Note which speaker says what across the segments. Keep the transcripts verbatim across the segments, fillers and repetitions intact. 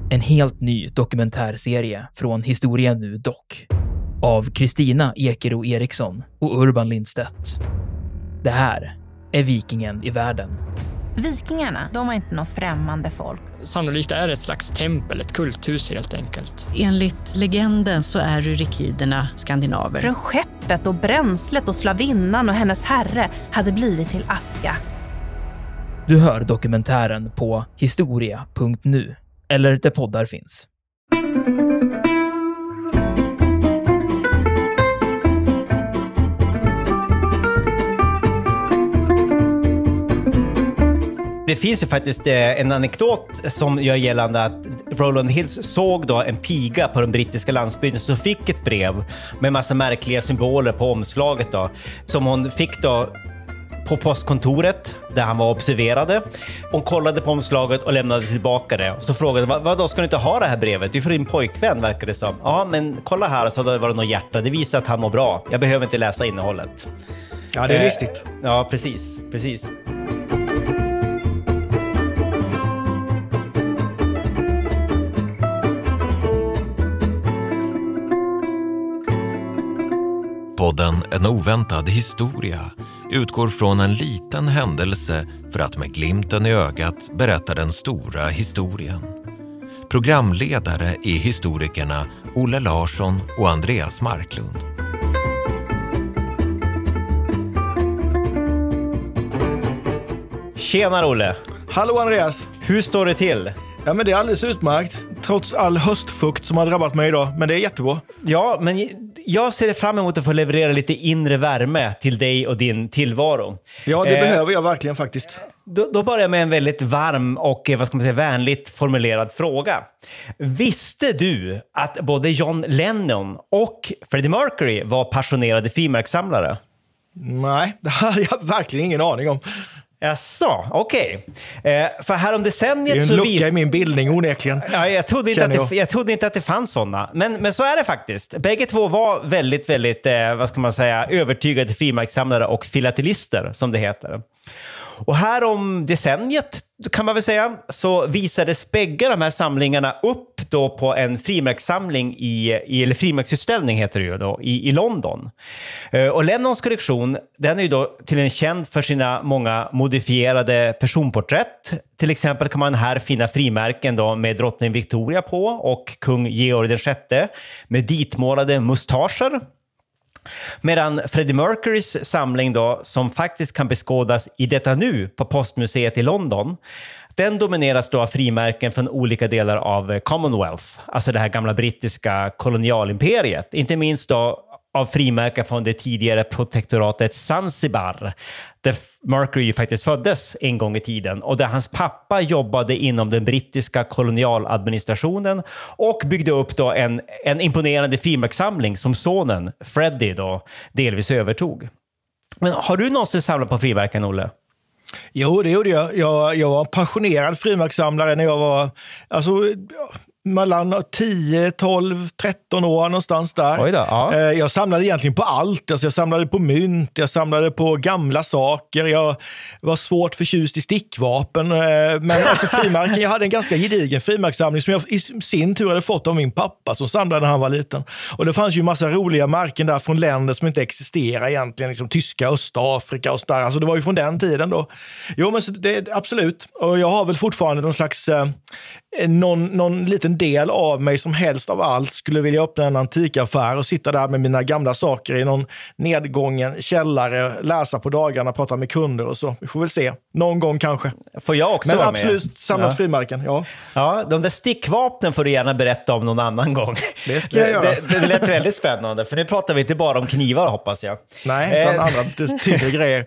Speaker 1: En helt ny dokumentärserie från Historia Nu Dock av Kristina Ekero Eriksson och Urban Lindstedt. Det här är Vikingen i världen.
Speaker 2: Vikingarna, de var inte något främmande folk.
Speaker 3: Sannolikt är det ett slags tempel, ett kulthus helt enkelt.
Speaker 4: Enligt legenden så är rykiderna skandinaver.
Speaker 2: Från skeppet och bränslet och slavinnan och hennes herre hade blivit till aska.
Speaker 1: Du hör dokumentären på historia punkt nu eller där poddar finns.
Speaker 5: Det finns ju faktiskt en anekdot som gör gällande att Rowland Hills såg då en piga på den brittiska landsbygden som fick ett brev med massa märkliga symboler på omslaget då, som hon fick då på postkontoret där han var observerade. Hon kollade på omslaget och lämnade tillbaka det. Så frågade vad, vad då ska du inte ha det här brevet? Du är för din pojkvän, verkar det som. Ja, men kolla här, så var det något hjärta. Det visar att han mår bra. Jag behöver inte läsa innehållet.
Speaker 6: Ja, det är listigt.
Speaker 5: Eh, ja, precis. Precis.
Speaker 7: Podden En oväntad historia utgår från en liten händelse för att med glimten i ögat berätta den stora historien. Programledare är historikerna Olle Larsson och Andreas Marklund.
Speaker 5: Tjena Olle!
Speaker 6: Hallå Andreas!
Speaker 5: Hur står det till?
Speaker 6: Ja, men det är alldeles utmärkt. Trots all höstfukt som har drabbat mig idag. Men det är jättebra.
Speaker 5: Ja, men jag ser fram emot att få leverera lite inre värme till dig och din tillvaro.
Speaker 6: Ja, det
Speaker 5: eh,
Speaker 6: behöver jag verkligen faktiskt.
Speaker 5: Då, då börjar jag med en väldigt varm och vad ska man säga, vänligt formulerad fråga. Visste du att både John Lennon och Freddie Mercury var passionerade frimärkssamlare?
Speaker 6: Nej, det hade jag verkligen ingen aning om.
Speaker 5: Jaså, okej. Okay. Eh, för här om decenniet
Speaker 6: det är en
Speaker 5: så
Speaker 6: lucka
Speaker 5: vis...
Speaker 6: i min bildning, onekligen.
Speaker 5: Ja, jag, trodde inte att det, jag trodde inte att det fanns sådana. Men, men så är det faktiskt. Bägge två var väldigt, väldigt, eh, vad ska man säga, övertygade frimärkssamlare och filatelister, som det heter. Och här om decenniet, kan man väl säga, så visades bägge de här samlingarna upp då på en frimärkssamling i, i eller frimärksutställning heter det ju då, i, i London. Uh, och Lennons kollektion, den är ju då till en känd för sina många modifierade personporträtt. Till exempel kan man här finna frimärken då med drottning Victoria på och kung Georg den sjätte med ditmålade mustascher. Medan Freddie Mercurys samling då, som faktiskt kan beskådas i detta nu på Postmuseet i London, den domineras då av frimärken från olika delar av Commonwealth, alltså det här gamla brittiska kolonialimperiet. Inte minst då av frimärken från det tidigare protektoratet Zanzibar, där Mercury ju faktiskt föddes en gång i tiden och där hans pappa jobbade inom den brittiska kolonialadministrationen och byggde upp då en, en imponerande frimärkssamling som sonen Freddie då delvis övertog. Men har du någonsin samlat på frimärken, Olle?
Speaker 6: Jo, det gjorde jag. Jag, jag var en passionerad frimärkssamlare när jag var alltså, mellan tio, tolv, tretton år någonstans där.
Speaker 5: Oj då, ja.
Speaker 6: Jag samlade egentligen på allt. Alltså jag samlade på mynt, jag samlade på gamla saker. Jag var svårt förtjust i stickvapen. Men alltså frimärken, jag hade en ganska gedigen frimärkssamling som jag i sin tur hade fått av min pappa som samlade när han var liten. Och det fanns ju massa roliga märken där från länder som inte existerar egentligen. Liksom tyska, Östafrika och sådär. Alltså det var ju från den tiden då. Jo, men så det, absolut. Och jag har väl fortfarande någon slags... Eh, någon, någon liten del av mig som helst av allt skulle vilja öppna en antikaffär och sitta där med mina gamla saker i någon nedgången källare, läsa på dagarna, prata med kunder och så. Vi får väl se. Någon gång kanske.
Speaker 5: Får jag också
Speaker 6: Men
Speaker 5: vara
Speaker 6: absolut
Speaker 5: med?
Speaker 6: samlat
Speaker 5: ja.
Speaker 6: frimärken, ja.
Speaker 5: Ja, de där stickvapnen får du gärna berätta om någon annan gång.
Speaker 6: Det ska jag göra.
Speaker 5: Det, det, det lät väldigt spännande, för nu pratar vi inte bara om knivar, hoppas jag.
Speaker 6: Nej, utan
Speaker 5: eh.
Speaker 6: andra typer grejer.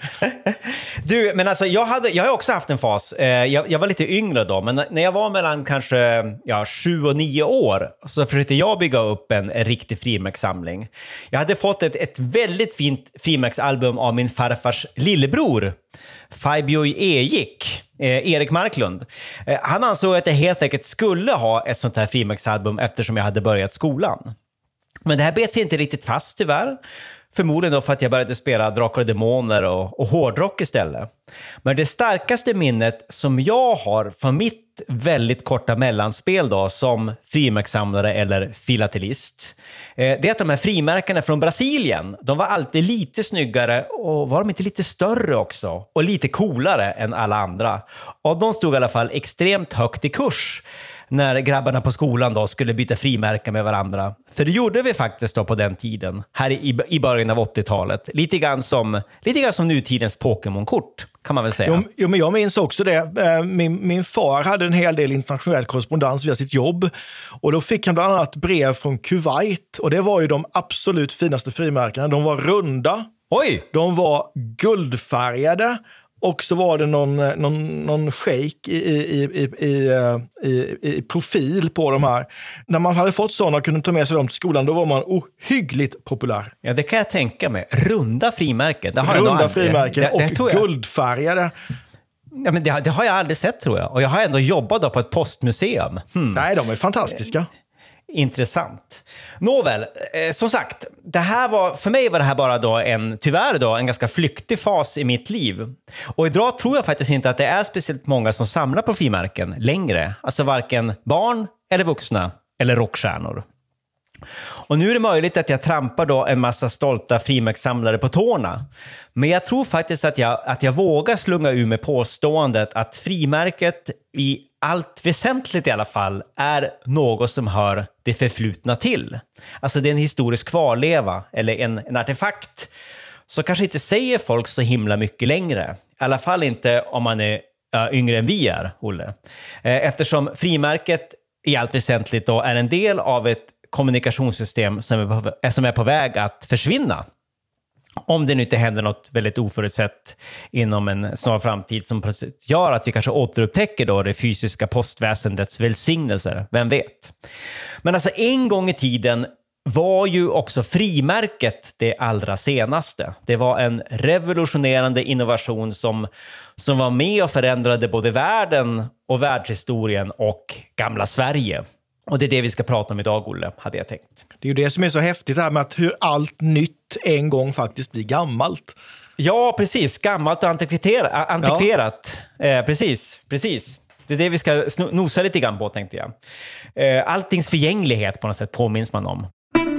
Speaker 5: Du, men alltså jag, hade, jag har också haft en fas. Eh, jag, jag var lite yngre då, men när jag var mellan kanske ja, sju och nio år så försökte jag bygga upp en, en riktig frimärkssamling. Jag hade fått ett, ett väldigt fint frimärksalbum av min farfars lillebror, Fabio Ejik, eh, Erik Marklund. Eh, han ansåg att jag helt enkelt skulle ha ett sånt här frimärksalbum eftersom jag hade börjat skolan. Men det här bet sig inte riktigt fast tyvärr. Förmodligen då för att jag började spela Drakar och Demoner och, och hårdrock istället. Men det starkaste minnet som jag har från mitt sitt väldigt korta mellanspel då, som frimärkssamlare eller filatelist. Eh, det är att de här frimärkena från Brasilien, de var alltid lite snyggare och var de inte lite större också och lite coolare än alla andra. Och de stod i alla fall extremt högt i kurs när grabbarna på skolan då skulle byta frimärken med varandra. För det gjorde vi faktiskt då på den tiden, här i, i början av åttiotalet. Lite grann som, lite grann som nutidens Pokémon-kort, kan man väl säga.
Speaker 6: Jo, jo, men jag minns också det. Min, min far hade en hel del internationell korrespondens via sitt jobb. Och då fick han bland annat brev från Kuwait. Och det var ju de absolut finaste frimärkena. De var runda.
Speaker 5: Oj!
Speaker 6: De var guldfärgade. Och så var det någon, någon, någon shake i, i, i, i, i, i profil på de här. När man hade fått sådana och kunde ta med sig dem till skolan, då var man ohyggligt populär.
Speaker 5: Ja, det kan jag tänka mig. Runda frimärken. Det har
Speaker 6: Runda
Speaker 5: jag
Speaker 6: frimärken
Speaker 5: det, det,
Speaker 6: och
Speaker 5: det
Speaker 6: guldfärgade.
Speaker 5: Ja, men det, det har jag aldrig sett, tror jag. Och jag har ändå jobbat då på ett postmuseum. Hmm.
Speaker 6: Nej, de är fantastiska.
Speaker 5: Intressant. Nåväl, eh, som sagt, det här var, för mig var det här bara då en, tyvärr då, en ganska flyktig fas i mitt liv. Och idag tror jag faktiskt inte att det är speciellt många som samlar på frimärken längre. Alltså varken barn eller vuxna eller rockstjärnor. Och nu är det möjligt att jag trampar då en massa stolta frimärkssamlare på tårna. Men jag tror faktiskt att jag, att jag vågar slunga ur med påståendet att frimärket i allt väsentligt i alla fall är något som hör det förflutna till. Alltså det är en historisk kvarleva eller en, en artefakt. Så kanske inte säger folk så himla mycket längre. I alla fall inte om man är äh, yngre än vi är, Olle. Eftersom frimärket i allt väsentligt då är en del av ett kommunikationssystem som är, på, som är på väg att försvinna. Om det nu inte händer något väldigt oförutsett inom en snar framtid som gör att vi kanske återupptäcker då det fysiska postväsendets välsignelser. Vem vet? Men alltså en gång i tiden var ju också frimärket det allra senaste. Det var en revolutionerande innovation som, som var med och förändrade både världen och världshistorien och gamla Sverige. Och det är det vi ska prata om idag, Olle, hade jag tänkt.
Speaker 6: Det är ju det som är så häftigt här med att hur allt nytt en gång faktiskt blir gammalt.
Speaker 5: Ja, precis. Gammalt och antikverat. Ja. Eh, precis, precis. Det är det vi ska nosa lite grann på, tänkte jag. Eh, alltings förgänglighet på något sätt påminns man om.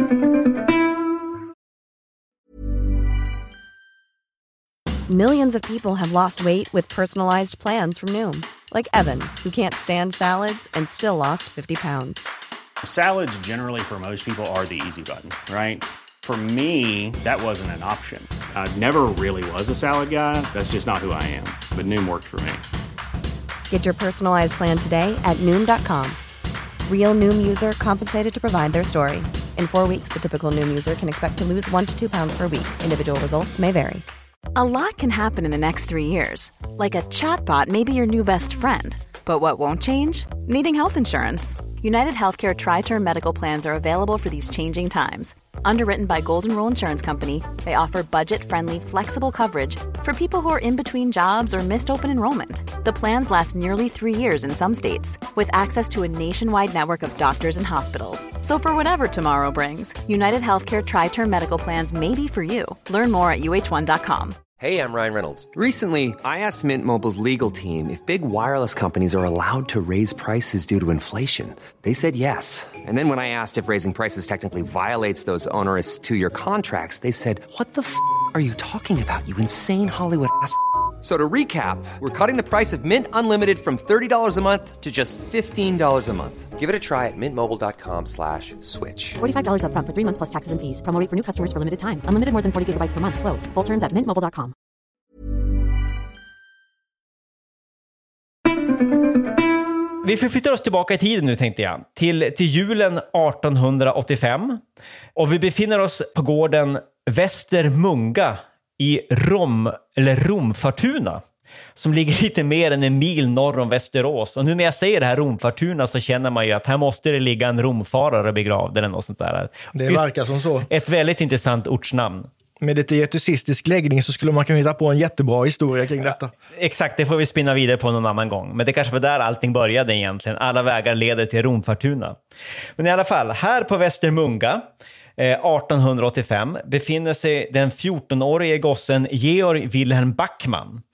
Speaker 8: Millions of people have lost weight with personalized plans from Noom. Like Evan, who can't stand salads and still lost fifty pounds.
Speaker 9: Salads generally for most people are the easy button, right? For me, that wasn't an option. I never really was a salad guy. That's just not who I am. But Noom worked for me.
Speaker 8: Get your personalized plan today at Noom dot com. Real Noom user compensated to provide their story. In four weeks, the typical Noom user can expect to lose one to two pounds per week. Individual results may vary.
Speaker 10: A lot can happen in the next three years. Like a chatbot may be your new best friend. But what won't change? Needing health insurance. United Healthcare Tri-Term Medical Plans are available for these changing times. Underwritten by Golden Rule Insurance Company, they offer budget-friendly, flexible coverage for people who are in between jobs or missed open enrollment. The plans last nearly three years in some states, with access to a nationwide network of doctors and hospitals. So for whatever tomorrow brings, United Healthcare Tri-Term Medical Plans may be for you. Learn more at U H one dot com.
Speaker 11: Hey, I'm Ryan Reynolds. Recently, I asked Mint Mobile's legal team if big wireless companies are allowed to raise prices due to inflation. They said yes. And then when I asked if raising prices technically violates those onerous two-year contracts, they said, what the f*** are you talking about, you insane Hollywood ass f- So to recap, we're cutting the price of Mint Unlimited from thirty dollars a month to just fifteen dollars a month. Give it a try at mintmobile.com slash switch.
Speaker 12: forty-five dollars up front for three months plus taxes and fees. Promo rate for new customers for limited time. Unlimited more than forty gigabytes per month. Slows full terms at mint mobile dot com.
Speaker 5: Vi förflyttar oss tillbaka i tiden nu, tänkte jag. Till, till julen arton åttiofem. Och vi befinner oss på gården Västermunga i Rom, eller Romfortuna, som ligger lite mer än en mil norr om Västerås. Och nu när jag säger det här Romfortuna så känner man ju att här måste det ligga en romfarare begravd eller något sånt där.
Speaker 6: Det verkar som så.
Speaker 5: Ett väldigt intressant ortsnamn.
Speaker 6: Med lite getusistisk läggning så skulle man kunna hitta på en jättebra historia kring detta.
Speaker 5: Ja, exakt, det får vi spinna vidare på någon annan gång. Men det kanske var där allting började egentligen. Alla vägar leder till Romfortuna. Men i alla fall, här på Västermunga arton åttiofem befinner sig den fjortonårige gossen Georg Wilhelm Backman,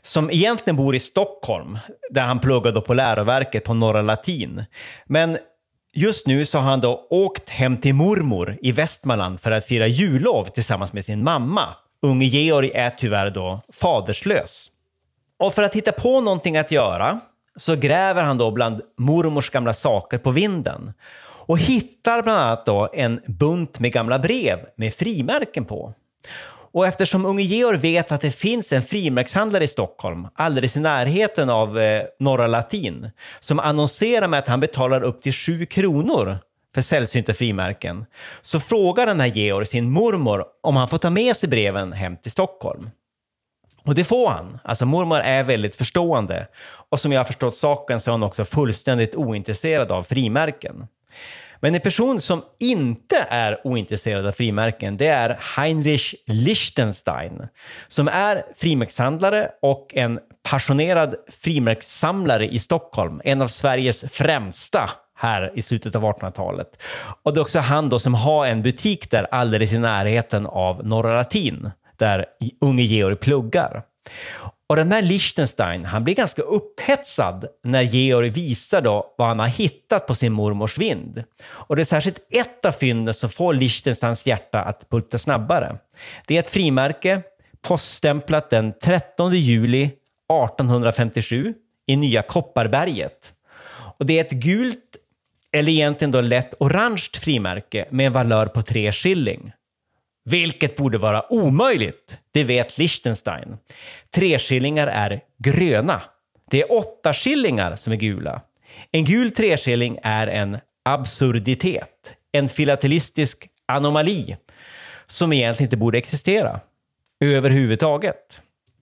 Speaker 5: som egentligen bor i Stockholm, där han pluggade på läroverket på Norra Latin. Men just nu så har han då åkt hem till mormor i Västmanland för att fira jullov tillsammans med sin mamma. Unge Georg är tyvärr då faderslös. Och för att hitta på någonting att göra så gräver han då bland mormors gamla saker på vinden. Och hittar bland annat då en bunt med gamla brev med frimärken på. Och eftersom unge Georg vet att det finns en frimärkshandlare i Stockholm alldeles i närheten av eh, Norra Latin som annonserar med att han betalar upp till sju kronor för sällsynta frimärken, så frågar den här Georg sin mormor om han får ta med sig breven hem till Stockholm. Och det får han. Alltså mormor är väldigt förstående. Och som jag har förstått saken så är hon också fullständigt ointresserad av frimärken. Men en person som inte är ointresserad av frimärken, det är Heinrich Liechtenstein, som är frimärkshandlare och en passionerad frimärkssamlare i Stockholm. En av Sveriges främsta här i slutet av artonhundratalet. Och det är också han då som har en butik där alldeles i närheten av Norra Latin, där unge Georg pluggar. Och den här Liechtenstein, han blir ganska upphetsad när Georg visar då vad han har hittat på sin mormors vind. Och det är särskilt ett av fynden som får Liechtensteins hjärta att bulta snabbare. Det är ett frimärke poststämplat den trettonde juli artonhundrafemtiosju i Nya Kopparberget. Och det är ett gult, eller egentligen då lätt orange frimärke med en valör på tre skilling. Vilket borde vara omöjligt, det vet Liechtenstein. Tre skillingar är gröna. Det är åtta skillingar som är gula. En gul treskilling är en absurditet. En filatelistisk anomali som egentligen inte borde existera överhuvudtaget.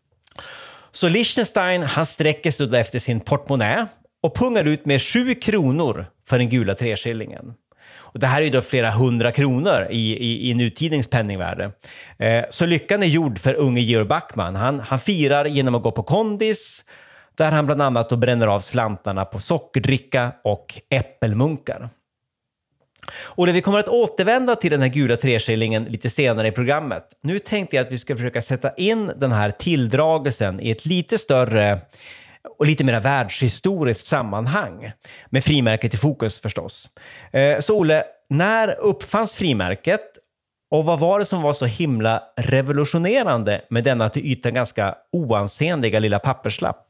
Speaker 5: Så Liechtenstein, han sträcker sig då efter sin portmonnä och pungar ut med sju kronor för den gula treskillingen. Och det här är ju då flera hundra kronor i, i, i nutidens penningvärde. Eh, så lyckan är gjord för unge Georg Backman. Han, han firar genom att gå på kondis, där han bland annat då bränner av slantarna på sockerdricka och äppelmunkar. Och det vi kommer att återvända till den här gula treskillingen lite senare i programmet. Nu tänkte jag att vi ska försöka sätta in den här tilldragelsen i ett lite större och lite mer världshistoriskt sammanhang. Med frimärket i fokus förstås. Så Olle, när uppfanns frimärket? Och vad var det som var så himla revolutionerande med denna till ytan ganska oansenliga lilla papperslapp?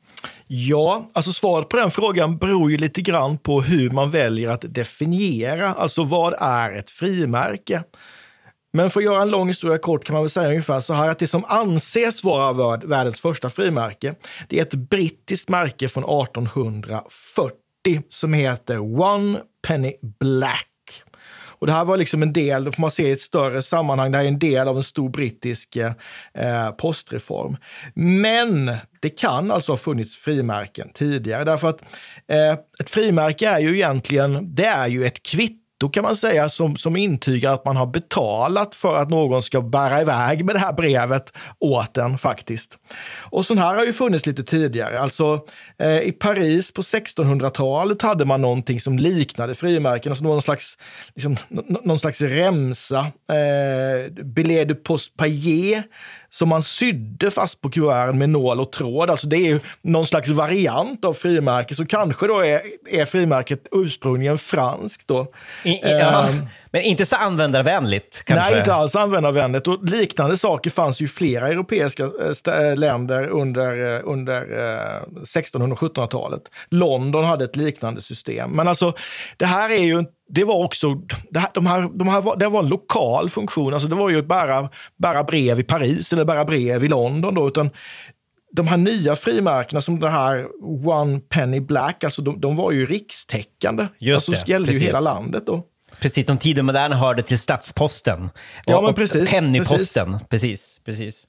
Speaker 6: Ja, alltså svaret på den frågan beror ju lite grann på hur man väljer att definiera. Alltså vad är ett frimärke? Men för att göra en lång historia kort kan man väl säga ungefär så här att det som anses vara världens första frimärke, det är ett brittiskt märke från artonhundrafyrtio som heter One Penny Black. Och det här var liksom en del, då får man se i ett större sammanhang, det här är en del av en stor brittisk eh, postreform. Men det kan alltså ha funnits frimärken tidigare, därför att eh, ett frimärke är ju egentligen, det är ju ett kvitto kan man säga som, som intygar att man har betalat för att någon ska bära iväg med det här brevet åt en faktiskt. Och sån här har ju funnits lite tidigare. Alltså eh, i Paris på sextonhundratalet hade man någonting som liknade frimärken. Alltså någon slags, liksom, n- någon slags remsa. Eh, billet de poste payé som man sydde fast på kuverten med nål och tråd. Alltså det är ju någon slags variant av frimärke. Så kanske då är, är frimärket ursprungligen franskt då.
Speaker 5: I, i, ja, um, men inte så användarvänligt kanske?
Speaker 6: Nej, inte alls användarvänligt. Och liknande saker fanns ju i flera europeiska st- länder under, under eh, sextonhundra- och sjuttonhundratalet. London hade ett liknande system. Men alltså, det här är ju det var också, det här, de här, de här var, det var en lokal funktion. Alltså det var ju bara, bara brev i Paris eller bara brev i London då, utan de här nya frimärkena som det här One Penny Black, alltså de, de var ju rikstäckande.
Speaker 5: Just
Speaker 6: alltså,
Speaker 5: det,
Speaker 6: gällde
Speaker 5: precis.
Speaker 6: ju hela landet då.
Speaker 5: Precis, de tiden moderna hörde till statsposten.
Speaker 6: Ja,
Speaker 5: och,
Speaker 6: men precis.
Speaker 5: Och pennyposten, precis. precis, precis.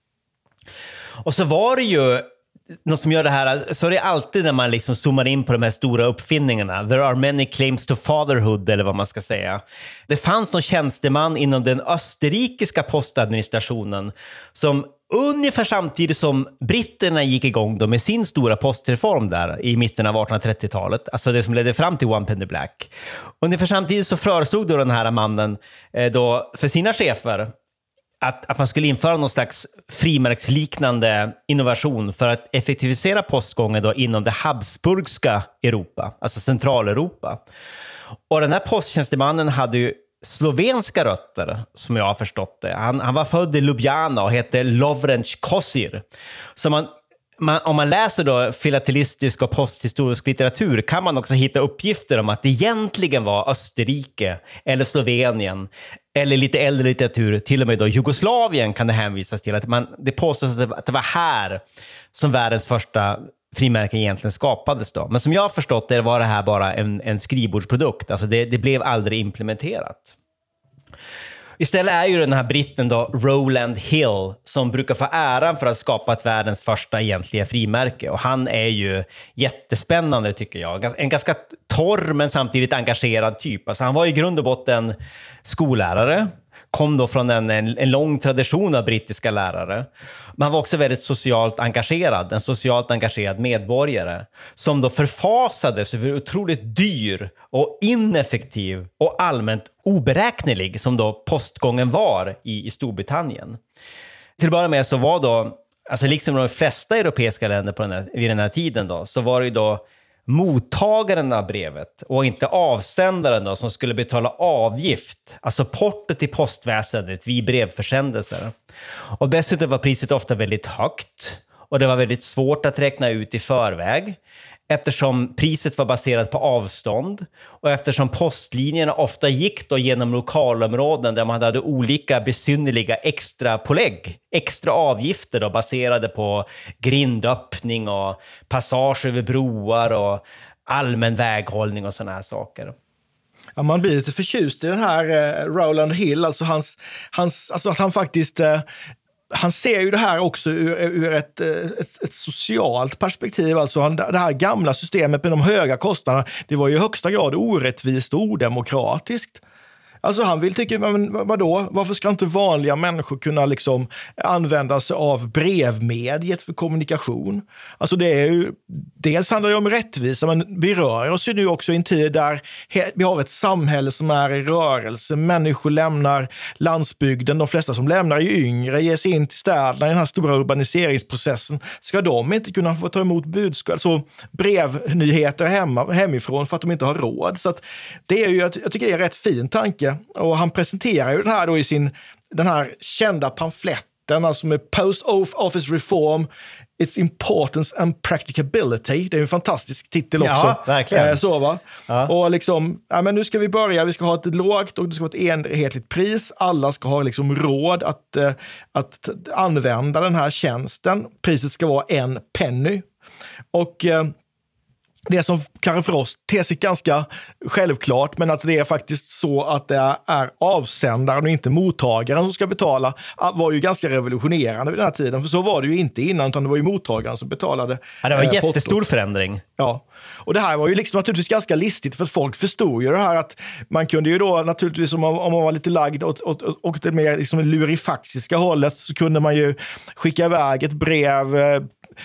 Speaker 5: Och så var det ju något som gör det här, så är det alltid när man liksom zoomar in på de här stora uppfinningarna. There are many claims to fatherhood, eller vad man ska säga. Det fanns någon tjänsteman inom den österrikiska postadministrationen som ungefär samtidigt som britterna gick igång då med sin stora postreform där i mitten av artonhundratrettiotalet, alltså det som ledde fram till One Penny Black. Ungefär samtidigt så föreslog då den här mannen eh, då för sina chefer att, att man skulle införa någon slags frimärksliknande innovation för att effektivisera postgången då inom det Habsburgska Europa, alltså Centraleuropa. Och den här posttjänstemannen hade ju slovenska rötter, som jag har förstått det. Han, han var född i Ljubljana och hette Lovrenc Kosir. Så man, man, om man läser då filatelistisk och posthistorisk litteratur kan man också hitta uppgifter om att det egentligen var Österrike eller Slovenien eller lite äldre litteratur, till och med då Jugoslavien kan det hänvisas till. Att man, det påstås att det, att det var här som världens första frimärken egentligen skapades då. Men som jag har förstått det var det här bara en, en skrivbordsprodukt. Alltså det, det blev aldrig implementerat. Istället är ju den här britten då Rowland Hill som brukar få äran för att skapa ett världens första egentliga frimärke. Och han är ju jättespännande tycker jag. En ganska torr men samtidigt engagerad typ. Alltså han var i grund och botten skollärare. Kom då från en, en, en lång tradition av brittiska lärare. Men han var också väldigt socialt engagerad. En socialt engagerad medborgare. Som då förfasades över otroligt dyr och ineffektiv och allmänt oberäknelig som då postgången var i, i Storbritannien. Till att börja med så var då, alltså liksom de flesta europeiska länder på den här, vid den här tiden då, så var det ju då mottagaren av brevet och inte avsändaren då, som skulle betala avgift, alltså portot till postväsendet vid brevförsändelser. Och dessutom var priset ofta väldigt högt och det var väldigt svårt att räkna ut i förväg eftersom priset var baserat på avstånd och eftersom postlinjerna ofta gick då genom lokalområden där man hade olika besynnerliga extra pålägg, extra avgifter då baserade på grindöppning och passage över broar och allmän väghållning och såna här saker.
Speaker 6: Ja, man blir lite förtjust i den här eh, Rowland Hill, alltså hans, hans alltså att han faktiskt eh, han ser ju det här också ur, ur ett, ett, ett socialt perspektiv. Alltså han, det här gamla systemet med de höga kostnaderna, det var ju i högsta grad orättvist och odemokratiskt. Alltså han vill tycka, men vadå? Varför ska inte vanliga människor kunna liksom använda sig av brevmediet för kommunikation? Alltså det är ju, dels handlar det om rättvisa, men vi rör oss ju nu också i en tid där vi har ett samhälle som är i rörelse. Människor lämnar landsbygden, de flesta som lämnar är yngre, ger sig in till städerna i den här stora urbaniseringsprocessen. Ska de inte kunna få ta emot budskap, alltså brevnyheter hemma, hemifrån för att de inte har råd? Så att det är ju, jag tycker det är en rätt fin tanke. Och han presenterar ju den här då i sin, den här kända pamfletten, alltså med Post Office Reform, Its Importance and Practicability. Det är en fantastisk titel också.
Speaker 5: Ja, verkligen.
Speaker 6: Eh, så va?
Speaker 5: Ja.
Speaker 6: Och liksom, ja men nu ska vi börja, vi ska ha ett lågt och det ska vara ett enhetligt pris. Alla ska ha liksom råd att, eh, att använda den här tjänsten. Priset ska vara en penny. Och eh, det som kanske för oss ter sig ganska självklart, men att det är faktiskt så att det är avsändaren och inte mottagaren som ska betala, var ju ganska revolutionerande vid den här tiden. För så var det ju inte innan, utan det var ju mottagaren som betalade.
Speaker 5: Ja, det var en
Speaker 6: eh,
Speaker 5: jättestor
Speaker 6: portot.
Speaker 5: förändring.
Speaker 6: Ja, och det här var ju liksom naturligtvis ganska listigt, för folk förstod ju det här att man kunde ju då naturligtvis, om man, om man var lite lagd åt, åt, åt, åt det mer liksom lurifaxiska hållet, så kunde man ju skicka iväg ett brev, eh,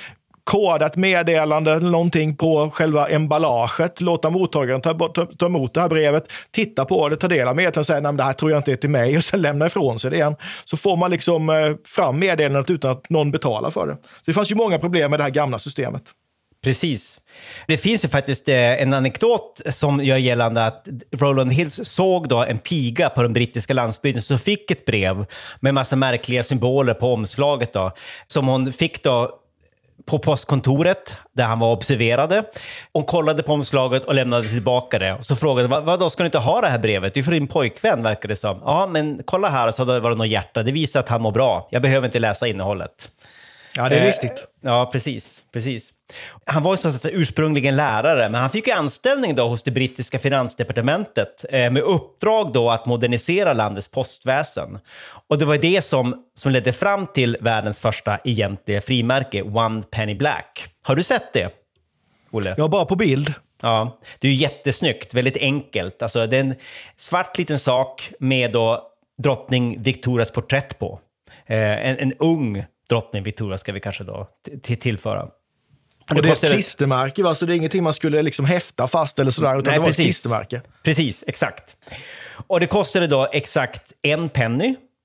Speaker 6: koda ett meddelande eller någonting på själva emballaget, låta mottagaren ta, ta, ta emot det här brevet, titta på det, ta del av meddelandet och säga, nej men det här tror jag inte är till mig, och sen lämna ifrån sig det igen. Så får man liksom eh, fram meddelandet utan att någon betalar för det. Så det fanns ju många problem med det här gamla systemet.
Speaker 5: Precis. Det finns ju faktiskt eh, en anekdot som gör gällande att Rowland Hill såg då en piga på den brittiska landsbygden som fick ett brev med massa märkliga symboler på omslaget då, som hon fick då på postkontoret där han var observerade. Hon kollade på omslaget och lämnade tillbaka det. Och så frågade, vad, vad då, ska du inte ha det här brevet? Det är för din pojkvän, verkar det som. Ja, men kolla här, så var det något hjärta. Det visar att han mår bra. Jag behöver inte läsa innehållet.
Speaker 6: Ja, det är listigt.
Speaker 5: Eh, ja, precis. precis. Han var ju så att säga ursprungligen lärare, men han fick ju anställning då hos det brittiska finansdepartementet eh, med uppdrag då att modernisera landets postväsen. Och det var det som, som ledde fram till världens första egentliga frimärke, One Penny Black. Har du sett det, Olle?
Speaker 6: Ja, bara på bild.
Speaker 5: Ja, det är ju jättesnyggt, väldigt enkelt. Alltså, det är en svart liten sak med då drottning Victorias porträtt på. Eh, en, en ung drottning Victoria ska vi kanske då t- tillföra.
Speaker 6: Och det är ett klistermärke, va? Så det är ingenting man skulle liksom häfta fast eller sådär, utan
Speaker 5: Nej,
Speaker 6: det var
Speaker 5: precis.
Speaker 6: ett klistermärke.
Speaker 5: Precis, exakt. Och det kostade då exakt en penny.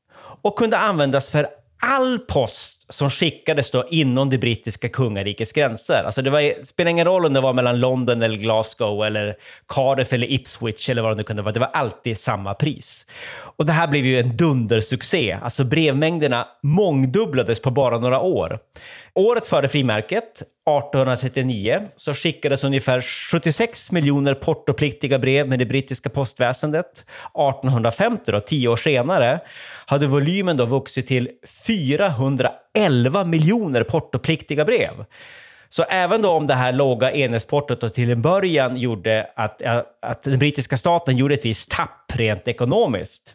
Speaker 5: och kunde användas för all post som skickades då inom det brittiska kungarikets gränser. Alltså det var, spelar ingen roll om det var mellan London eller Glasgow eller Cardiff eller Ipswich eller vad det kunde vara. Det var alltid samma pris. Och det här blev ju en dundersuccé. Alltså brevmängderna mångdubblades på bara några år. Året före frimärket, arton trettionio, så skickades ungefär sjuttiosex miljoner portopliktiga brev med det brittiska postväsendet. arton femtio, då, tio år senare, hade volymen då vuxit till fyrahundraelva miljoner portopliktiga brev. Så även då om det här låga enhetsportot då till en början gjorde att, att den brittiska staten gjorde ett visst tapp rent ekonomiskt,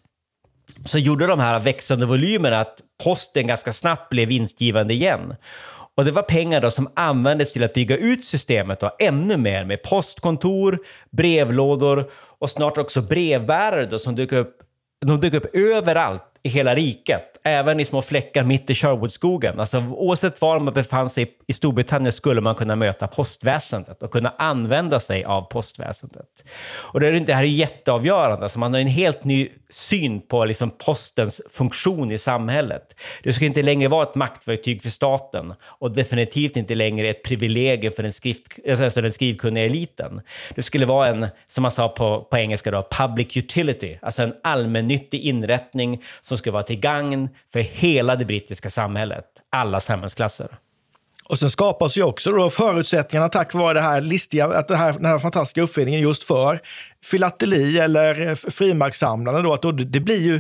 Speaker 5: så gjorde de här växande volymerna att posten ganska snabbt blev vinstgivande igen. Och det var pengar då som användes till att bygga ut systemet då ännu mer med postkontor, brevlådor och snart också brevbärare då som dök upp, de dök upp överallt i hela riket. Även i små fläckar mitt i Sherwoodskogen. Alltså oavsett var man befann sig i Storbritannien skulle man kunna möta postväsendet och kunna använda sig av postväsendet. Och det, är, det här är jätteavgörande. Alltså man har en helt ny syn på liksom postens funktion i samhället. Det ska inte längre vara ett maktverktyg för staten och definitivt inte längre ett privilegium för den, skrift, alltså den skrivkunniga eliten. Det skulle vara en, som man sa på, på engelska då, public utility. Alltså en allmännyttig inrättning som ska vara till gagn för hela det brittiska samhället, alla samhällsklasser.
Speaker 6: Och sen skapas ju också då förutsättningarna tack vare det här listiga, att det här, den här fantastiska uppfinningen just för filateli eller frimärkssamlande då, att då det blir ju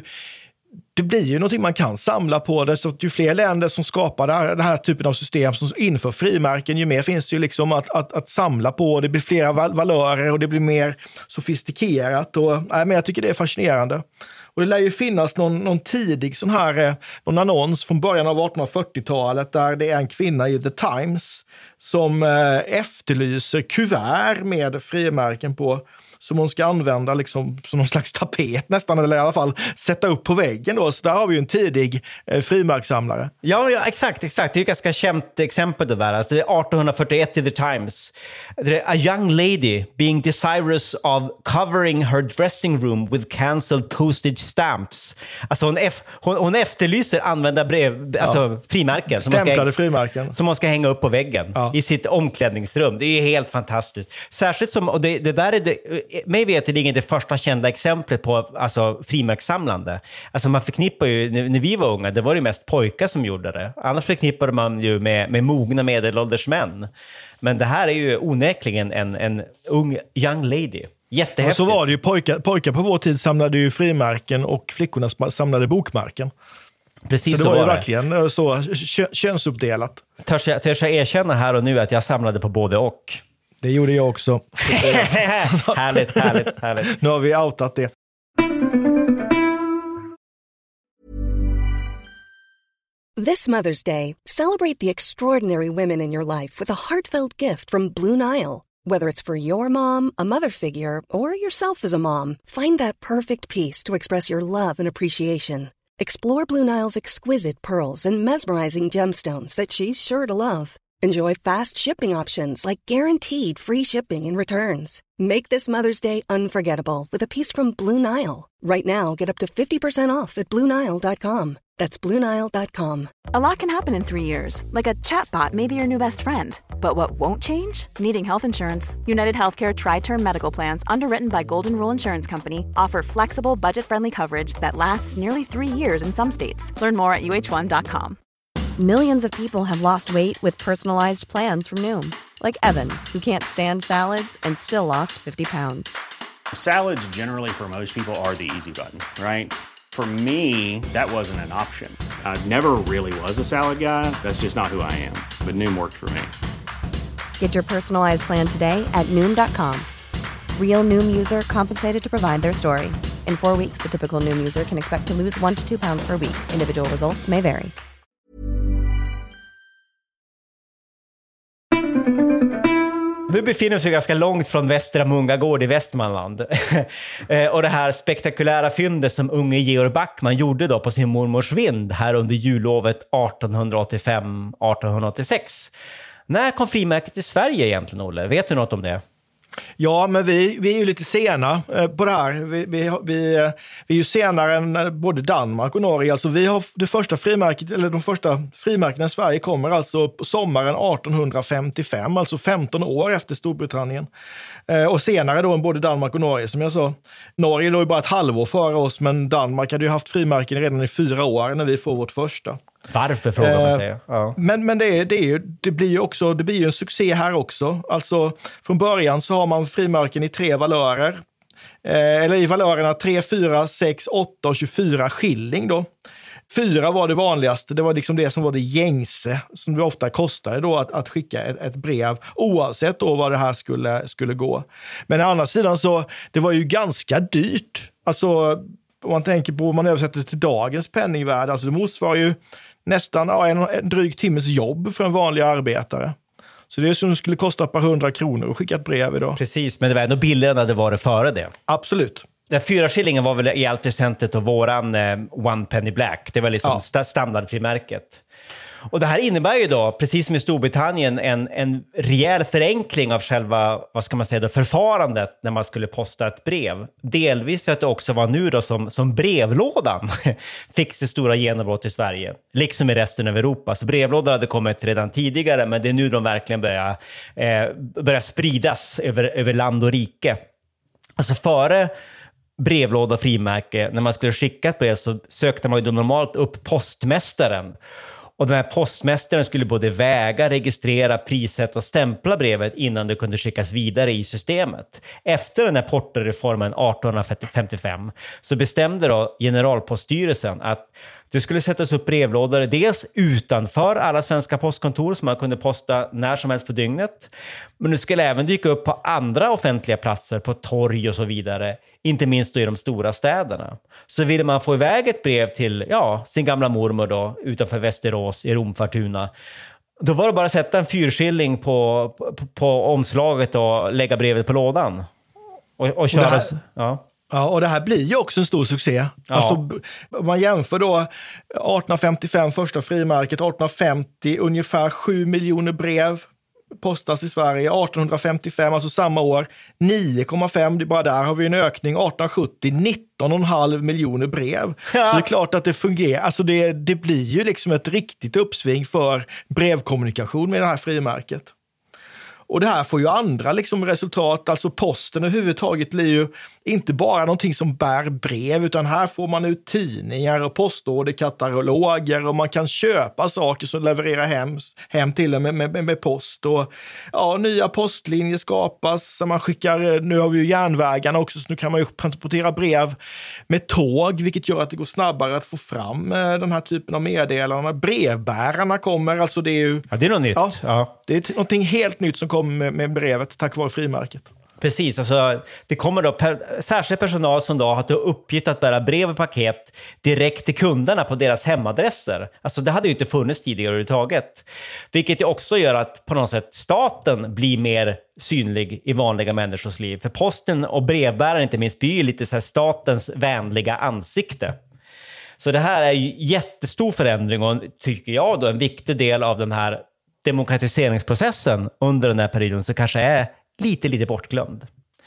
Speaker 6: det blir ju någonting man kan samla på det, så att ju fler länder som skapar det här, det här typen av system som inför frimärken, ju mer finns det ju liksom att, att, att samla på, det blir flera val- valörer och det blir mer sofistikerat och nej, men jag tycker det är fascinerande. Och det lär ju finnas någon, någon tidig sån här, någon annons från början av artonhundrafyrtiotalet där det är en kvinna i The Times som eh, efterlyser kuvert med frimärken på som hon ska använda liksom som någon slags tapet nästan, eller i alla fall sätta upp på väggen då. Så där har vi ju en tidig eh, frimärkssamlare.
Speaker 5: Ja, ja, exakt, exakt. Det är ett ganska känt exempel det där. Alltså, det är arton fyrtioett i The Times. Det är a young lady being desirous of covering her dressing room with cancelled postage stamps. Alltså hon, eff- hon, hon efterlyser använda brev, alltså ja. frimärken.
Speaker 6: Stämplade
Speaker 5: som man ska,
Speaker 6: frimärken.
Speaker 5: Som man ska hänga upp på väggen ja. i sitt omklädningsrum. Det är helt fantastiskt. Särskilt som, och det, det där är det, mig vet det är det första kända exemplet på alltså, frimärkssamlande. Alltså man förknippar ju, när, när vi var unga, det var det mest pojkar som gjorde det. Annars förknippade man ju med, med mogna medelålders män. Men det här är ju onekligen en, en ung young lady. Jättehäftigt.
Speaker 6: Och så var det ju, pojkar, pojkar på vår tid samlade ju frimärken och flickorna samlade bokmärken.
Speaker 5: Precis
Speaker 6: så det
Speaker 5: så
Speaker 6: var,
Speaker 5: var
Speaker 6: ju
Speaker 5: det.
Speaker 6: Verkligen så kö, könsuppdelat.
Speaker 5: Törs jag, törs jag erkänna här och nu att jag samlade på både och?
Speaker 6: Det gjorde jag också.
Speaker 5: härligt, härligt, härligt.
Speaker 6: Nu har vi outat det.
Speaker 13: This Mother's Day, celebrate the extraordinary women in your life with a heartfelt gift from Blue Nile. Whether it's for your mom, a mother figure, or yourself as a mom, find that perfect piece to express your love and appreciation. Explore Blue Nile's exquisite pearls and mesmerizing gemstones that she's sure to love. Enjoy fast shipping options like guaranteed free shipping and returns. Make this Mother's Day unforgettable with a piece from Blue Nile. Right now, get up to fifty percent off at blue nile dot com. That's blue nile dot com.
Speaker 10: A lot can happen in three years, like a chatbot may be your new best friend. But what won't change? Needing health insurance. United Healthcare Tri-Term Medical Plans, underwritten by Golden Rule Insurance Company, offer flexible, budget-friendly coverage that lasts nearly three years in some states. Learn more at u h one dot com.
Speaker 8: Millions of people have lost weight with personalized plans from Noom. Like Evan, who can't stand salads and still lost fifty pounds.
Speaker 9: Salads generally for most people are the easy button, right? For me, that wasn't an option. I never really was a salad guy. That's just not who I am. But Noom worked for me.
Speaker 8: Get your personalized plan today at Noom dot com. Real Noom user compensated to provide their story. In four weeks, the typical Noom user can expect to lose one to two pounds per week. Individual results may vary.
Speaker 5: Nu befinner vi oss ganska långt från Västra Mungagård i Västmanland. Och det här spektakulära fyndet som unge Georg Backman gjorde då på sin mormors vind här under jullovet arton åttiofem arton åttiosex. När kom frimärket till Sverige egentligen, Olle? Vet du något om det?
Speaker 6: Ja, men vi, vi är ju lite sena eh, på det här. Vi, vi, vi, eh, vi är ju senare än eh, både Danmark och Norge. Alltså vi har det första frimärket, eller de första frimärkena i Sverige kommer alltså på sommaren arton femtiofem, alltså femton år efter Storbritannien. Eh, och senare då än både Danmark och Norge, som jag sa. Norge låg ju bara ett halvår före oss, men Danmark hade ju haft frimärken redan i fyra år när vi får vårt första.
Speaker 5: Varför frågar man sig? Ja.
Speaker 6: Men, men det, är, det, är ju, det blir ju också, det blir ju en succé här också. Alltså från början så har man frimärken i tre valörer. Eh, eller i valörerna tre, fyra, sex, åtta och tjugofyra skilling då. Fyra var det vanligaste, det var liksom det som var det gängse som det ofta kostade då att, att skicka ett, ett brev oavsett då vad det här skulle, skulle gå. Men å andra sidan så, det var ju ganska dyrt. Alltså om man tänker på, om man översätter till dagens penningvärde, alltså det motsvarar ju nästan ja, en, en dryg timmes jobb för en vanlig arbetare. Så det är som det skulle kosta ett par hundra kronor att skicka ett brev idag.
Speaker 5: Precis, men det var ändå billigare än det var det före det.
Speaker 6: Absolut.
Speaker 5: Den fyra skillingen var väl i allt väsentligt och våran eh, One Penny Black. Det var liksom ja. st- standardfrimärket. Och det här innebär ju då, precis som i Storbritannien, en, en rejäl förenkling av själva, vad ska man säga då, förfarandet när man skulle posta ett brev. Delvis för att det också var nu då som, som brevlådan fick det stora genombrott i Sverige, liksom i resten av Europa. Så brevlådor hade kommit redan tidigare, men det är nu de verkligen börjar, eh, börjar spridas över, över land och rike. Alltså före brevlåda och frimärke, när man skulle skicka ett brev så sökte man ju då normalt upp postmästaren. Och den här postmästaren skulle både väga, registrera, prissätta och stämpla brevet innan det kunde skickas vidare i systemet. Efter den här portoreformen arton femtiofem så bestämde då generalpoststyrelsen att det skulle sättas upp brevlådor dels utanför alla svenska postkontor som man kunde posta när som helst på dygnet. Men det skulle även dyka upp på andra offentliga platser, på torg och så vidare. Inte minst då i de stora städerna. Så ville man få iväg ett brev till ja, sin gamla mormor då, utanför Västerås i Romfartuna. Då var det bara att sätta en fyrskilling på, på, på omslaget och lägga brevet på lådan. Och, och köra... Och det här... ja.
Speaker 6: Ja, och det här blir ju också en stor succé. Ja. Alltså, om man jämför då arton femtiofem, första frimärket, arton femtio, ungefär sju miljoner brev postas i Sverige. arton femtiofem, alltså samma år, nio komma fem, det bara där har vi en ökning. arton sjuttio, nitton komma fem miljoner brev. Ja. Så det är klart att det fungerar. Alltså det, det blir ju liksom ett riktigt uppsving för brevkommunikation med det här frimärket. Och det här får ju andra liksom resultat, alltså posten överhuvudtaget blir ju inte bara någonting som bär brev, utan här får man ut tidningar och postorderkataloger och man kan köpa saker som levererar hem, hem till en med, med, med post. Och ja, nya postlinjer skapas, så man skickar, nu har vi ju järnvägarna också, så nu kan man ju transportera brev med tåg, vilket gör att det går snabbare att få fram den här typen av meddelanden. Brevbärarna kommer, alltså det är ju...
Speaker 5: Ja, det är något nytt.
Speaker 6: Ja,
Speaker 5: ja.
Speaker 6: Det är någonting helt nytt som kommer med, med brevet tack vare frimärket.
Speaker 5: Precis, alltså det kommer då per, särskild personal som då har till uppgift att bära brev och paket direkt till kunderna på deras hemadresser. Alltså det hade ju inte funnits tidigare överhuvudtaget. Vilket ju också gör att på något sätt staten blir mer synlig i vanliga människors liv. För posten och brevbäraren inte minst blir ju lite så här statens vänliga ansikte. Så det här är ju jättestor förändring och tycker jag då en viktig del av den här demokratiseringsprocessen under den här perioden så kanske är lite, lite bortglömd.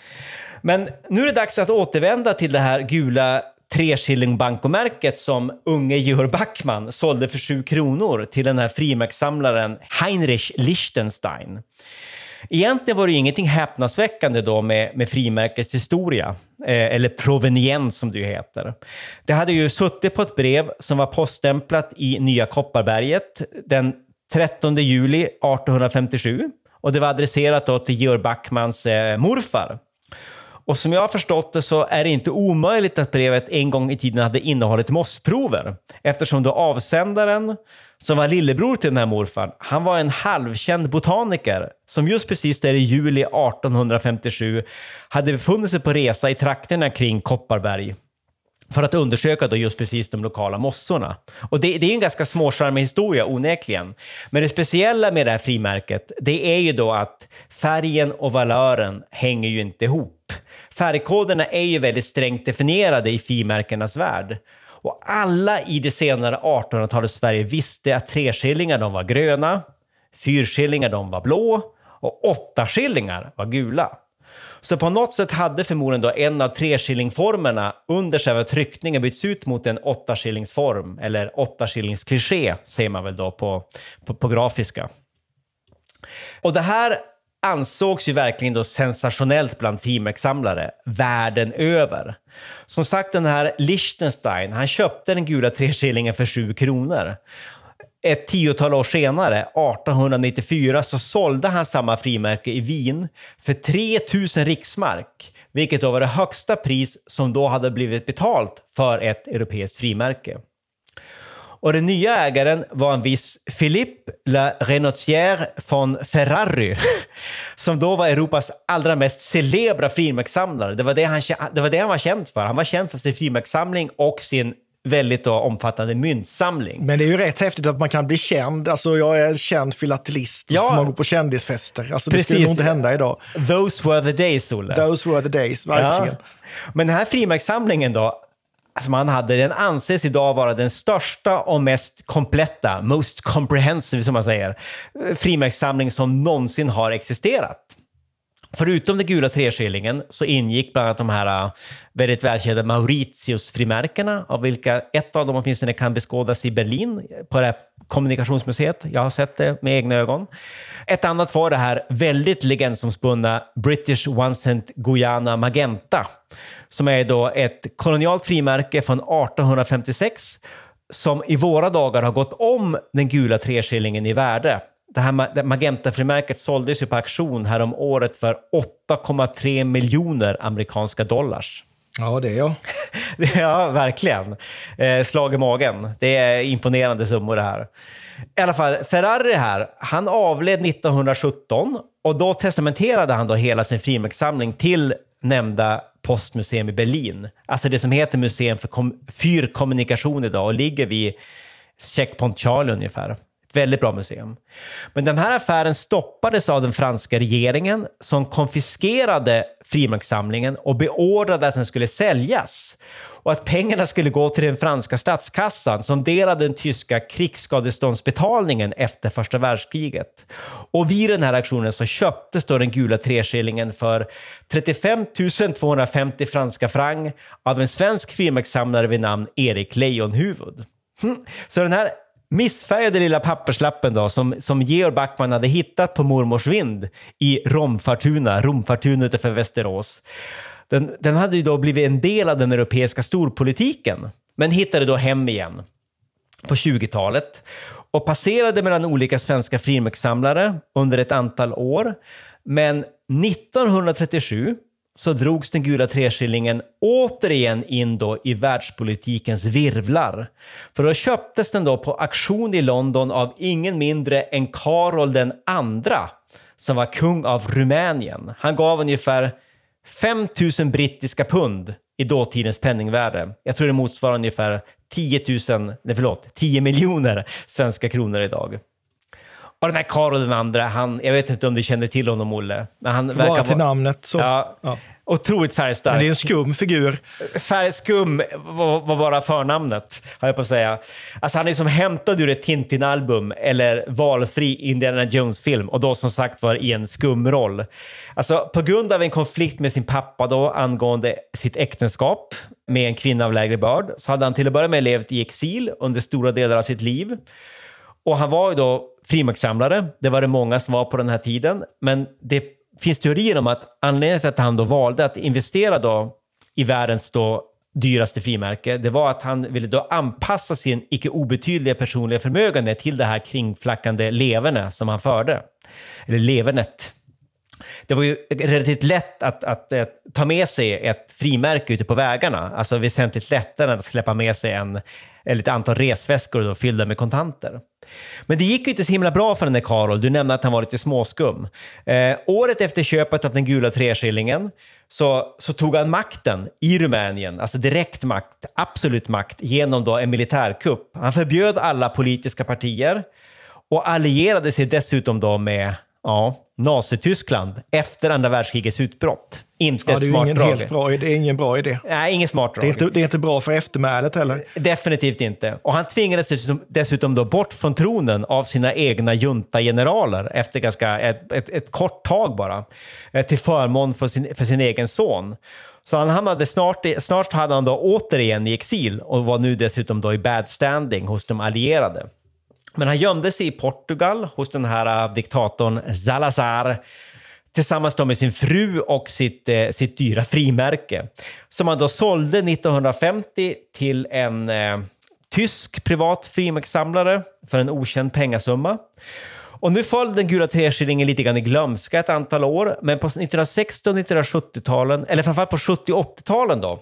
Speaker 5: Men nu är det dags att återvända till det här gula tre-skilling-bankomärket som unge Georg Backman sålde för sju kronor till den här frimärkssamlaren Heinrich Liechtenstein. Egentligen var det ju ingenting häpnadsväckande då med, med frimärkets historia, eh, eller proveniens som det ju heter. Det hade ju suttit på ett brev som var poststämplat i Nya Kopparberget den trettonde juli arton femtiosju. Och det var adresserat då till Georg Backmans eh, morfar. Och som jag har förstått det så är det inte omöjligt att brevet en gång i tiden hade innehållit mossprover. Eftersom då avsändaren, som var lillebror till den här morfar, han var en halvkänd botaniker som just precis där i juli arton femtiosju hade befunnit sig på resa i trakterna kring Kopparberg. För att undersöka då just precis de lokala mossorna. Och det, det är en ganska småcharmig historia onekligen. Men det speciella med det här frimärket, det är ju då att färgen och valören hänger ju inte ihop. Färgkoderna är ju väldigt strängt definierade i frimärkernas värld. Och alla i det senare artonhundratalets Sverige visste att treskillingar de var gröna, fyrskillingar de var blå och åttaskillingar var gula. Så på något sätt hade förmodligen då en av treskillingformerna under själva tryckningen bytts ut mot en åttaskillingsform, eller åttaskillingskliché säger man väl då på, på, på grafiska. Och det här ansågs ju verkligen då sensationellt bland frimärkssamlare världen över. Som sagt, den här Liechtenstein, han köpte den gula treskillingen för sju kronor. Ett tiotal år senare, arton nittiofyra, så sålde han samma frimärke i Wien för tre tusen riksmark, vilket då var det högsta pris som då hade blivit betalt för ett europeiskt frimärke. Och den nya ägaren var en viss Philippe Le Renotier von Ferrari, som då var Europas allra mest celebra frimärkssamlare. Det var det han, det var det han var känd för. Han var känd för sin frimärkssamling och sin väldigt då omfattande myntsamling.
Speaker 6: Men det är ju rätt häftigt att man kan bli känd. Alltså jag är en känd filatelist. Ja. Man går på kändisfester. Alltså det skulle nog inte hända idag.
Speaker 5: Those were the days, Olle.
Speaker 6: Those were the days, verkligen.
Speaker 5: Ja. Men den här frimärkssamlingen då, som han hade, den anses idag vara den största och mest kompletta, most comprehensive som man säger, frimärkssamling som någonsin har existerat. Förutom den gula treskillingen så ingick bland annat de här väldigt välkända Mauritius-frimärkena, av vilka ett av dem åtminstone kan beskådas i Berlin på det här kommunikationsmuseet. Jag har sett det med egna ögon. Ett annat var det här väldigt legendsomspunna British One Cent Guyana Magenta, som är då ett kolonialt frimärke från arton femtiosex som i våra dagar har gått om den gula treskillingen i värde. Det här Magenta-frimärket såldes ju på auktion här om året för åtta komma tre miljoner amerikanska dollars.
Speaker 6: Ja, det är jag.
Speaker 5: Ja, verkligen. Eh, slag i magen. Det är imponerande summor det här. I alla fall, Ferrari här, han avled nittonhundrasjutton och då testamenterade han då hela sin frimärkssamling till nämnda postmuseum i Berlin. Alltså det som heter Museum för kom- fyrkommunikation idag och ligger vid Checkpoint Charlie ungefär. Väldigt bra museum. Men den här affären stoppades av den franska regeringen som konfiskerade frimärkssamlingen och beordrade att den skulle säljas. Och att pengarna skulle gå till den franska statskassan som delade den tyska krigsskadeståndsbetalningen efter första världskriget. Och vid den här aktionen så köptes då den gula treskillingen för trettiofem tusen tvåhundrafemtio franska franc av en svensk frimärkssamlare vid namn Erik Leijonhufvud. Mm. Så den här missfärgade lilla papperslappen då, som, som Georg Backman hade hittat på mormors vind i Romfartuna, Romfartuna utanför Västerås. Den, den hade ju då blivit en del av den europeiska storpolitiken, men hittade då hem igen på tjugotalet och passerade mellan olika svenska frimärkssamlare under ett antal år. Men nittonhundratrettiosju så drogs den gula treskillingen återigen in då i världspolitikens virvlar. För då köptes den då på auktion i London av ingen mindre än Karol den andra, som var kung av Rumänien. Han gav ungefär fem tusen brittiska pund i dåtidens penningvärde. Jag tror det motsvarar ungefär tio tusen, nej förlåt, tio miljoner svenska kronor idag. Och den här Karol den andra, han, jag vet inte om du känner till honom, Olle. Men han
Speaker 6: bara
Speaker 5: verkar
Speaker 6: till
Speaker 5: vara,
Speaker 6: namnet så.
Speaker 5: Ja,
Speaker 6: ja.
Speaker 5: Otroligt färgstark.
Speaker 6: Men det är en skum figur.
Speaker 5: Färgskum var, var bara förnamnet, har jag på att säga. Alltså han är som hämtad ur ett Tintin-album eller valfri Indiana Jones-film, och då som sagt var i en skumroll. Alltså på grund av en konflikt med sin pappa då angående sitt äktenskap med en kvinna av lägre börd, så hade han till att börja med levt i exil under stora delar av sitt liv. Och han var ju då frimärkssamlare. Det var det många som var på den här tiden. Men det finns teorier om att anledningen till att han då valde att investera då i världens då dyraste frimärke, det var att han ville då anpassa sin icke obetydliga personliga förmögenhet till det här kringflackande leverne som han förde. Eller levernet. Det var ju relativt lätt att, att, att ta med sig ett frimärke ute på vägarna. Alltså väsentligt lättare än att släppa med sig en, ett antal resväskor då, fyllda med kontanter. Men det gick ju inte så himla bra för den där Karol. Du nämnde att han var lite småskum. Eh, året efter köpet av den gula treskillingen så, så tog han makten i Rumänien. Alltså direkt makt, absolut makt, genom då en militärkupp. Han förbjöd alla politiska partier och allierade sig dessutom då med, Ja, Nazityskland efter andra världskrigets utbrott. Inte
Speaker 6: ja,
Speaker 5: ett
Speaker 6: det är
Speaker 5: smart
Speaker 6: ingen
Speaker 5: drag.
Speaker 6: Helt bra, det är ingen bra idé.
Speaker 5: Nej, ingen smart drag.
Speaker 6: Det är, inte, det är inte bra för eftermälet heller.
Speaker 5: Definitivt inte. Och han tvingades dessutom, dessutom då bort från tronen av sina egna juntageneraler efter ganska ett, ett, ett kort tag bara. Till förmån för sin, för sin egen son. Så han hamnade snart, i, snart hade han då återigen i exil och var nu dessutom då i bad standing hos de allierade. Men han gömde sig i Portugal hos den här diktatorn Salazar tillsammans då med sin fru och sitt, eh, sitt dyra frimärke som han då sålde nittonhundrafemtio till en eh, tysk privat frimärkssamlare för en okänd pengasumma. Och nu föll den gula treskillingen lite grann i glömska ett antal år, men på nittonhundrasextio- och nittonhundrasjuttio-talen, eller framförallt på sjuttio- och åttio-talen då,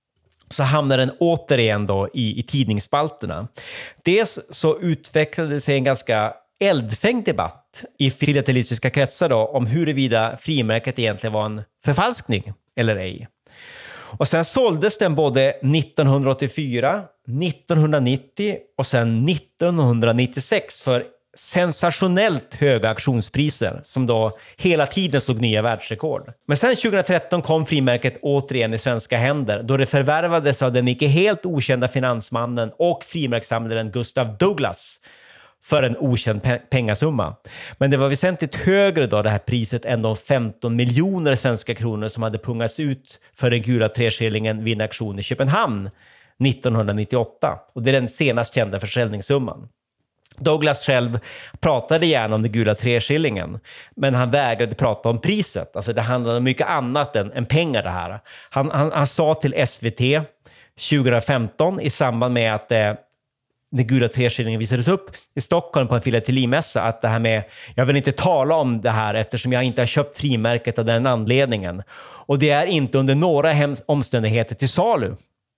Speaker 5: så hamnade den återigen då i, i tidningsspalterna. Dels så utvecklade sig en ganska eldfängd debatt i filatelistiska kretsar då, om huruvida frimärket egentligen var en förfalskning eller ej. Och sen såldes den både nittonhundraåttiofyra, nittonhundranittio och sen nittonhundranittiosex för sensationellt höga auktionspriser som då hela tiden slog nya världsrekord. Men sen tjugohundratretton kom frimärket återigen i svenska händer då det förvärvades av den icke helt okända finansmannen och frimärkssamlaren Gustav Douglas för en okänd pe- pengasumma. Men det var väsentligt högre då det här priset än de femton miljoner svenska kronor som hade pungats ut för den gula treskillingen vid en auktion i Köpenhamn nittonhundranittioåtta. Och det är den senast kända försäljningssumman. Douglas själv pratade gärna om den gula treskillingen, men han vägrade prata om priset. Alltså det handlade om mycket annat än, än pengar det här. Han, han, han sa till S V T tjugohundrafemton i samband med att eh, den gula treskillingen visades upp i Stockholm på en filatelimässa att det här med, jag vill inte tala om det här eftersom jag inte har köpt frimärket av den anledningen. Och det är inte under några hem- omständigheter till salu.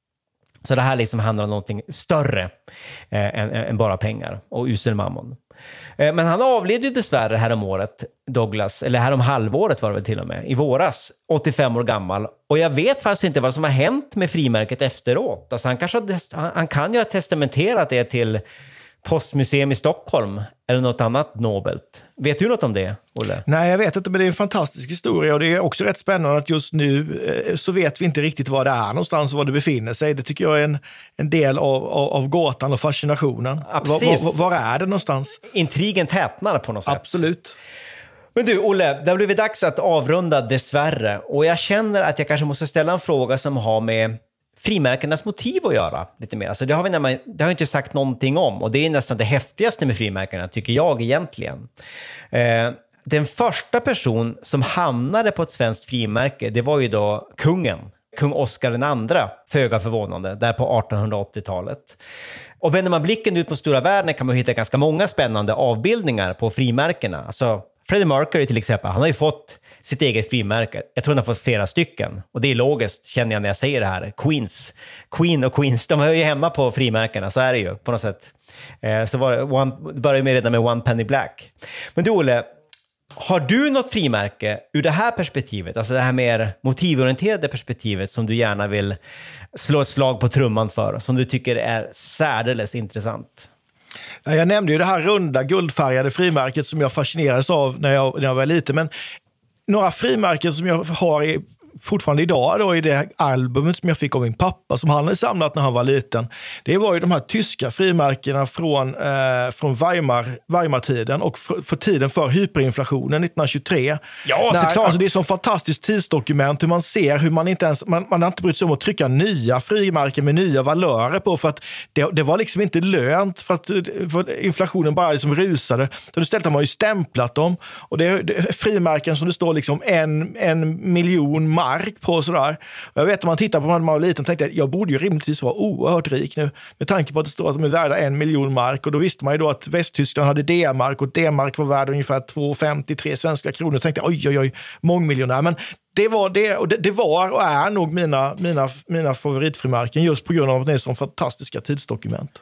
Speaker 5: Så det här liksom handlar om någonting större eh, än, än bara pengar och usel mammon. Eh, men han avled ju dessvärre här om året, Douglas, eller här om halvåret var det väl till och med, i våras, åttiofem år gammal. Och jag vet faktiskt inte vad som har hänt med frimärket efteråt. Alltså han, kanske har, han, han kan ju ha testamenterat det till Postmuseum i Stockholm eller något annat nobelt. Vet du något om det, Olle?
Speaker 6: Nej, jag vet inte, men det är en fantastisk historia och det är också rätt spännande att just nu eh, så vet vi inte riktigt var det är någonstans och var det befinner sig. Det tycker jag är en, en del av, av, av gåtan och fascinationen.
Speaker 5: Ja,
Speaker 6: var, var, var är det någonstans?
Speaker 5: Intrigen tätnar på något sätt.
Speaker 6: Absolut.
Speaker 5: Men du, Olle, det har blivit dags att avrunda dessvärre. Och jag känner att jag kanske måste ställa en fråga som har med frimärkenas motiv att göra lite mer. Alltså det har vi nämligen, det har jag inte sagt någonting om. Och det är nästan det häftigaste med frimärkena, tycker jag egentligen. Eh, den första person som hamnade på ett svenskt frimärke, det var ju då kungen. Kung Oscar den andra, föga förvånande, där på artonhundraåttiotalet. Och vänder man blicken ut på stora världen kan man hitta ganska många spännande avbildningar på frimärkena. Alltså Freddie Mercury till exempel, han har ju fått sitt eget frimärke. Jag tror han har fått flera stycken. Och det är logiskt, känner jag när jag säger det här. Queens. Queen och Queens, de hör ju hemma på frimärkena. Så är det ju, på något sätt. Eh, så var det, one, det började med redan med One Penny Black. Men du, Olle, har du något frimärke ur det här perspektivet? Alltså det här mer motivorienterade perspektivet som du gärna vill slå ett slag på trumman för. Som du tycker är särdeles intressant?
Speaker 6: Jag nämnde ju det här runda guldfärgade frimärket som jag fascinerades av när jag, när jag var liten. Men några frimärken som jag har i, fortfarande idag då, i det albumet som jag fick av min pappa som han hade samlat när han var liten. Det var ju de här tyska frimärkena från, eh, från Weimar, Weimartiden och för, för tiden för hyperinflationen nittonhundratjugotre.
Speaker 5: Ja,
Speaker 6: där,
Speaker 5: såklart!
Speaker 6: Alltså det är så fantastiskt tidsdokument hur man ser hur man inte ens, man, man har inte brytt sig om att trycka nya frimärken med nya valörer på för att det, det var liksom inte lönt för att för inflationen bara liksom rusade. Så istället har man ju stämplat dem och det, det frimärken som det står liksom en, en miljon mark på sådär. Jag vet att man tittar på när man var liten och tänkte att jag borde ju rimligtvis vara oerhört rik nu med tanke på att det står att de är värda en miljon mark och då visste man ju då att Västtyskland hade D-mark och D-mark var värd ungefär två femtiotre svenska kronor. Jag tänkte oj oj oj, mångmiljonär. Men det var, det, och det, det var och är nog mina, mina, mina favoritfrimärken just på grund av att det är så fantastiska tidsdokument.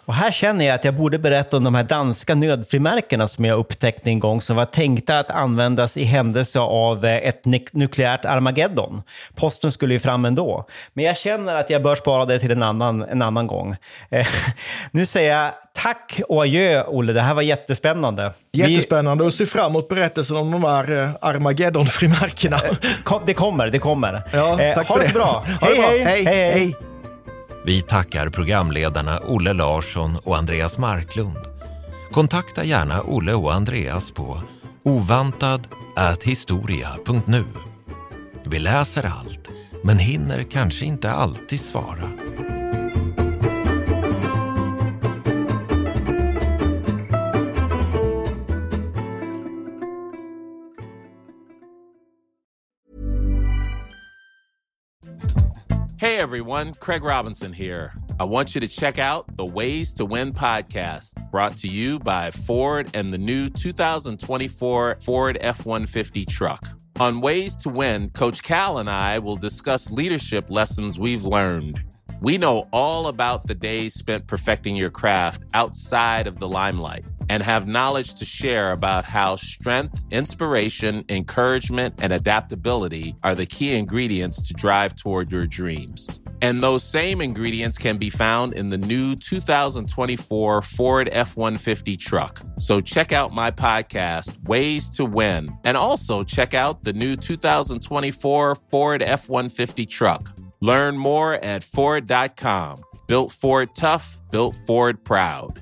Speaker 5: Och här känner jag att jag borde berätta om de här danska nödfrimärkena som jag upptäckte en gång som var tänkta att användas i händelse av ett nukleärt Armageddon. Posten skulle ju fram ändå. Men jag känner att jag bör spara det till en annan, en annan gång. Eh, nu säger jag tack och adjö, Olle. Det här var jättespännande.
Speaker 6: Jättespännande och se fram emot berättelsen om de här eh, Armageddon-frimärkena.
Speaker 5: Eh, det kommer, det kommer.
Speaker 6: Ja,
Speaker 5: eh,
Speaker 6: tack
Speaker 5: ha
Speaker 6: för
Speaker 5: det så
Speaker 6: det.
Speaker 5: bra.
Speaker 6: Ha det bra.
Speaker 5: Hej, hej, hej, hej.
Speaker 7: Vi tackar programledarna Olle Larsson och Andreas Marklund. Kontakta gärna Olle och Andreas på ovantad at historia punkt nu. Vi läser allt, men hinner kanske inte alltid svara.
Speaker 14: Hey everyone, Craig Robinson here. I want you to check out the Ways to Win podcast, brought to you by Ford and the new two thousand twenty-four Ford F one fifty truck. On Ways to Win, Coach Cal and I will discuss leadership lessons we've learned. We know all about the days spent perfecting your craft outside of the limelight and have knowledge to share about how strength, inspiration, encouragement, and adaptability are the key ingredients to drive toward your dreams. And those same ingredients can be found in the new two thousand twenty-four Ford F one fifty truck. So check out my podcast, Ways to Win, and also check out the new two thousand twenty-four Ford F one fifty truck. Learn more at Ford dot com. Built Ford tough, built Ford proud.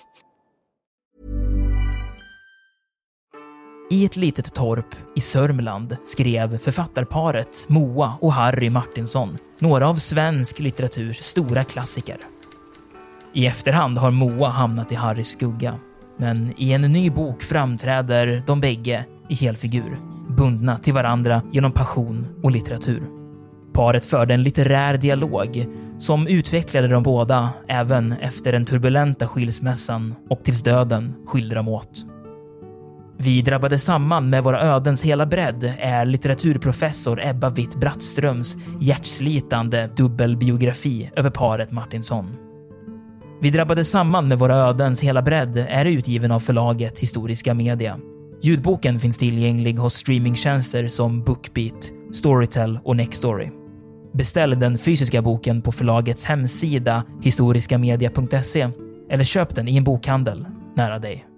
Speaker 1: I ett litet torp i Sörmland skrev författarparet Moa och Harry Martinsson några av svensk litteraturs stora klassiker. I efterhand har Moa hamnat i Harrys skugga, men i en ny bok framträder de bägge i helfigur, bundna till varandra genom passion och litteratur. Paret förde en litterär dialog som utvecklade de båda även efter den turbulenta skilsmässan och tills döden skilde dem åt. Vi drabbade samman med våra ödens hela bredd är litteraturprofessor Ebba Witt-Brattströms hjärtslitande dubbelbiografi över paret Martinsson. Vi drabbade samman med våra ödens hela bredd är utgiven av förlaget Historiska Media. Ljudboken finns tillgänglig hos streamingtjänster som Bookbeat, Storytel och Nextory. Beställ den fysiska boken på förlagets hemsida historiskamedia punkt se eller köp den i en bokhandel nära dig.